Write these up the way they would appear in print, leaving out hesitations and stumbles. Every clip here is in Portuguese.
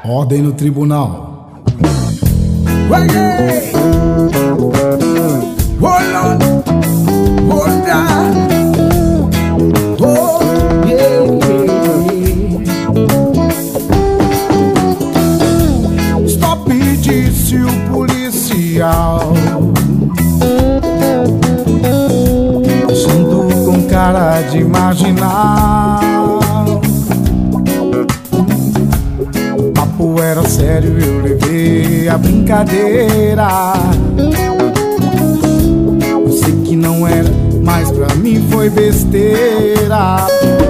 Ordem no tribunal. Hold on, hold on. Oh, yeah, yeah. Stop, disse o policial, junto com cara de marginal. O papo era sério, eu levei a brincadeira. Eu sei que não era, mas pra mim foi besteira.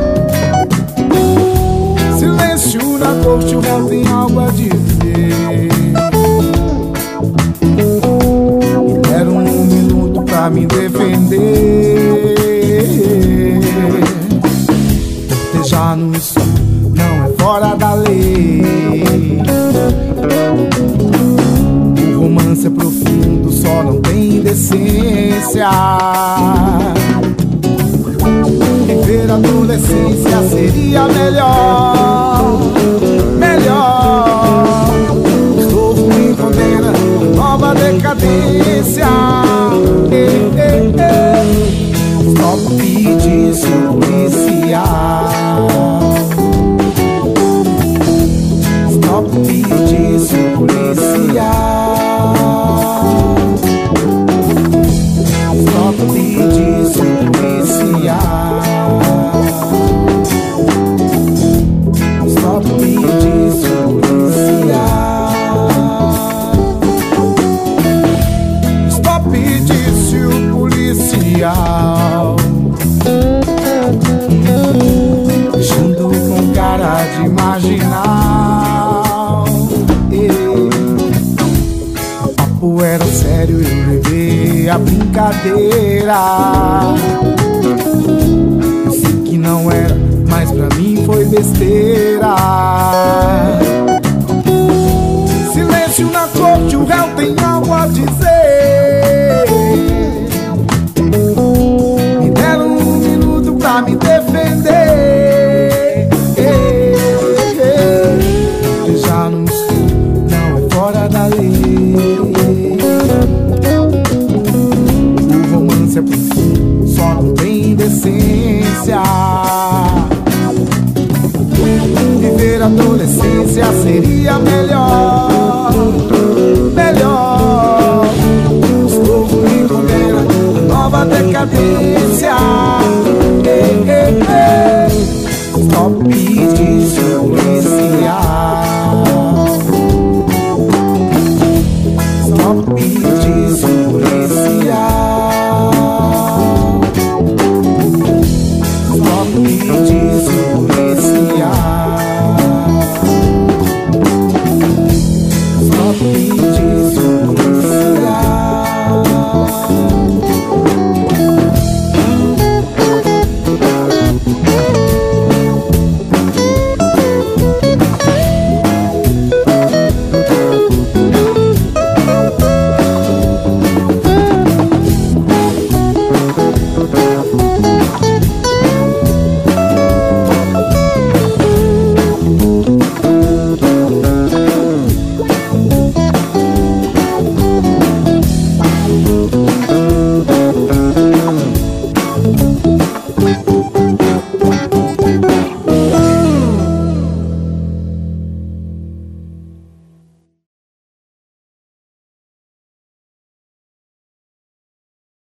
Silêncio na corte, o réu tem algo a dizer. Me deram 1 minuto pra me defender. Cortejar no escuro não é fora da lei. O romance é profundo, só não tem decência. Viver a adolescência seria melhor, melhor. Estou me condena, nova decadência. Stop, disse o policial. Stop, disse o policial. Stop, disse o policial. Stop, disse o policial. Stop, disse o policial, junto com cara de marginal. O papo era sério, eu levei a brincadeira. Eu sei que não era, mas pra mim foi besteira. Silêncio na corte, o réu tem algo a dizer. Me deram 1 minuto pra me defender. Já não estou, não é fora da lei. O romance é profundo, só não tem decência. Viver a adolescência seria melhor, melhor. Estou me condena, nova decadência.